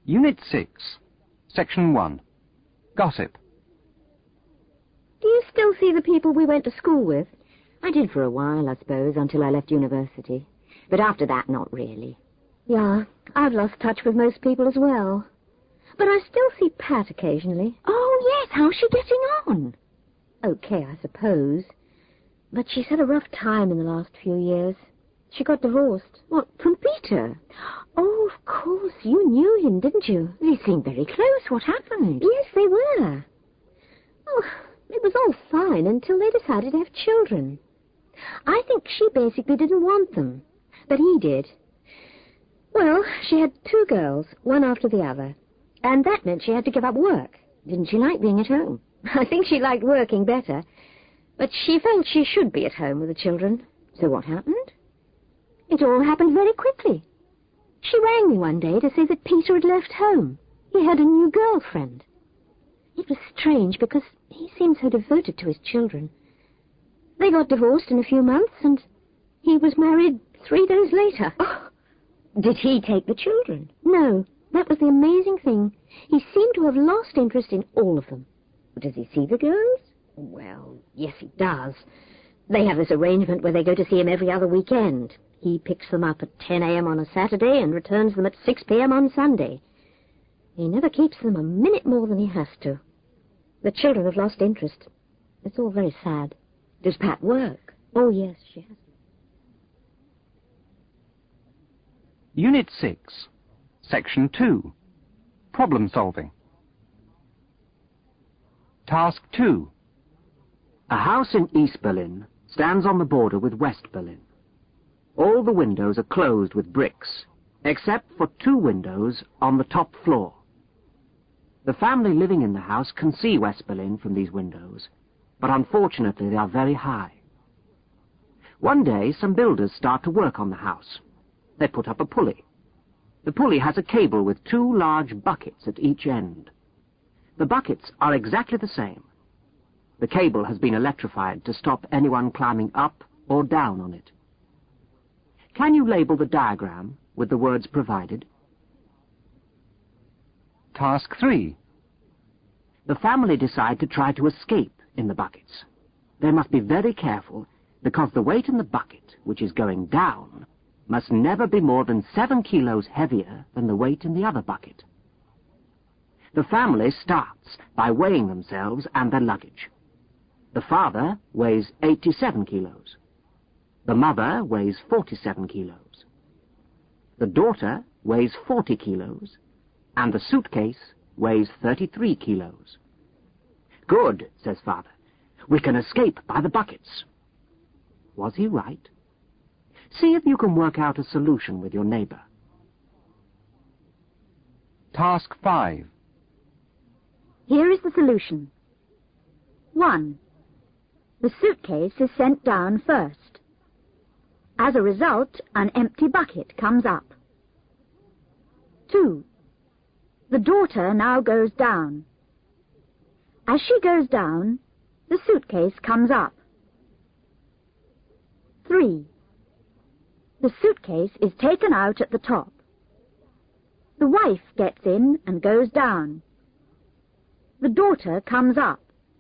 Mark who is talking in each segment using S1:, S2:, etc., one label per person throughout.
S1: Unit 6, Section 1. Gossip.
S2: Do you still see the people we went to school with? I did for a while, I suppose, until I left university. But after that, not really. Yeah, I've lost touch with most people as well. But I still see Pat occasionally. Oh, yes, how's she getting on? Okay, I suppose. But she's had a rough time in the last few years. She got divorced. What, from Peter? Oh, of course, you knew him, didn't you? They seemed very close. What happened? Yes, they were. Oh, it was all fine until they decided to have children. I think she basically didn't want them, but he did. Well, she had 2 girls, one after the other, and that meant she had to give up work. Didn't she like being at home? I think she liked working better, but she felt she should be at home with the children. So what happened? It all happened very quickly. She rang me one day to say that Peter had left home. He had a new girlfriend. It was strange because he seemed so devoted to his children. They got divorced in a few months, and he was married 3 days later. Oh, did he take the children? No, that was the amazing thing. He seemed to have lost interest in all of them. Does he see the girls? Well, yes, he does. They have this arrangement where they go to see him every other weekend. He picks them up at 10 a.m. on a Saturday and returns them at 6 p.m. on Sunday. He never keeps them a minute more than he has to. The children have lost interest. It's all very sad. Does Pat work? Oh, yes, she has.
S1: Unit 6, Section 2. Problem solving. Task 2.
S3: A house in East Berlin stands on the border with West Berlin. All the windows are closed with bricks, except for 2 windows on the top floor. The family living in the house can see West Berlin from these windows, but unfortunately they are very high. One day, some builders start to work on the house. They put up a pulley. The pulley has a cable with 2 large buckets at each end. The buckets are exactly the same. The cable has been electrified to stop anyone climbing up or down on it. Can you label the diagram with the words provided?
S1: Task 3.
S3: The family decide to try to escape in the buckets. They must be very careful because the weight in the bucket, which is going down, must never be more than 7 kilos heavier than the weight in the other bucket. The family starts by weighing themselves and their luggage. The father weighs 87 kilos. The mother weighs 47 kilos. The daughter weighs 40 kilos, and the suitcase weighs 33 kilos. Good, says father. We can escape by the buckets. Was he right? See if you can work out a solution with your neighbor.
S1: Task 5.
S4: Here is the solution. 1. The suitcase is sent down first. As a result, an empty bucket comes up. 2. The daughter now goes down. As she goes down, the suitcase comes up. 3. The suitcase is taken out at the top. The wife gets in and goes down. The daughter comes up.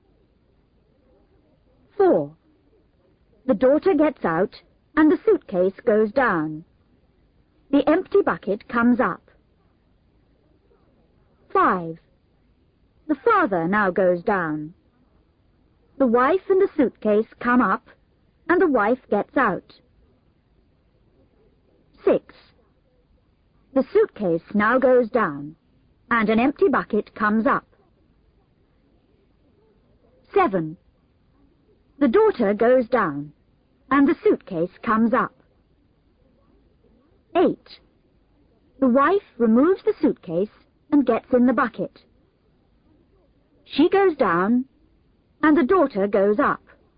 S4: 4. The daughter gets out and the suitcase goes down. The empty bucket comes up. 5. The father now goes down. The wife and the suitcase come up, and the wife gets out. 6. The suitcase now goes down, and an empty bucket comes up. 7. The daughter goes down, and the suitcase comes up. 8. The wife removes the suitcase and gets in the bucket. She goes down, and the daughter goes up.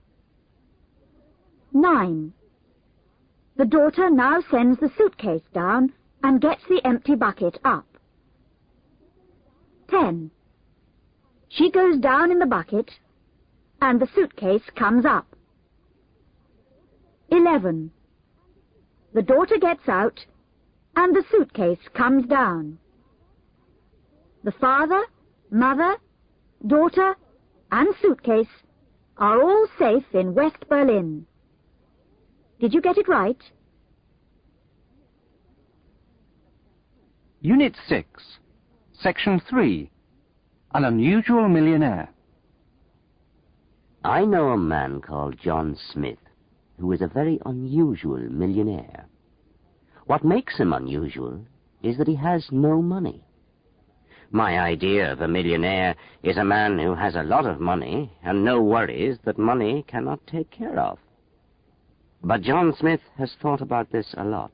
S4: 9. The daughter now sends the suitcase down and gets the empty bucket up. 10. She goes down in the bucket, and the suitcase comes up. 11. The daughter gets out, and the suitcase comes down. the father, mother, daughter, and suitcase are all safe in West Berlin. Did you get it right?
S1: Unit 6, Section 3, An Unusual Millionaire.
S5: I know a man called John Smith, who is a very unusual millionaire. What makes him unusual is that he has no money. My idea of a millionaire is a man who has a lot of money and no worries that money cannot take care of. But John Smith has thought about this a lot.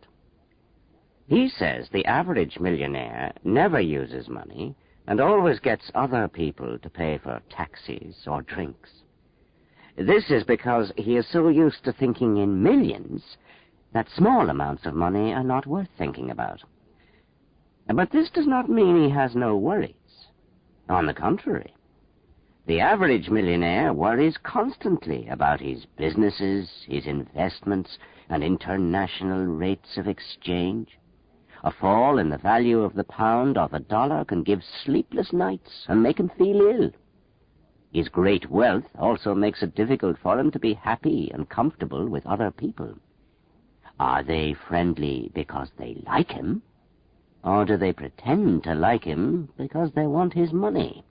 S5: He says the average millionaire never uses money and always gets other people to pay for taxis or drinks. This is because he is so used to thinking in millions that small amounts of money are not worth thinking about. But this does not mean he has no worries. On the contrary, the average millionaire worries constantly about his businesses, his investments, and international rates of exchange. A fall in the value of the pound or the dollar can give sleepless nights and make him feel ill. His great wealth also makes it difficult for him to be happy and comfortable with other people. Are they friendly because they like him? Or do they pretend to like him because they want his money?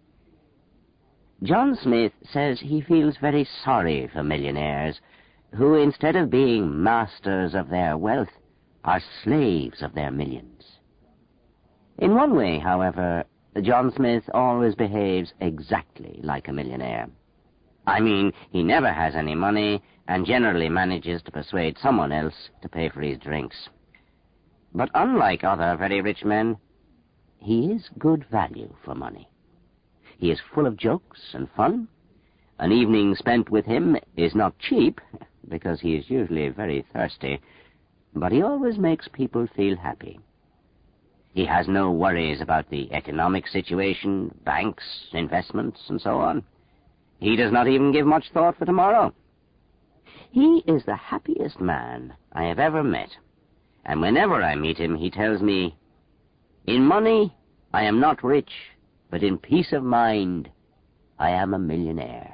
S5: John Smith says he feels very sorry for millionaires who, instead of being masters of their wealth, are slaves of their millions. In one way, however, John Smith always behaves exactly like a millionaire. I mean, he never has any money and generally manages to persuade someone else to pay for his drinks. But unlike other very rich men, he is good value for money. He is full of jokes and fun. An evening spent with him is not cheap, because he is usually very thirsty, but he always makes people feel happy. He has no worries about the economic situation, banks, investments, and so on. He does not even give much thought for tomorrow. He is the happiest man I have ever met. And whenever I meet him, he tells me, "In money, I am not rich, but in peace of mind, I am a millionaire."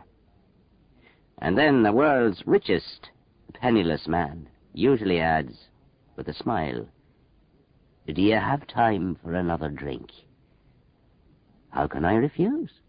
S5: And then the world's richest penniless man usually adds, with a smile, "Do you have time for another drink?" How can I refuse?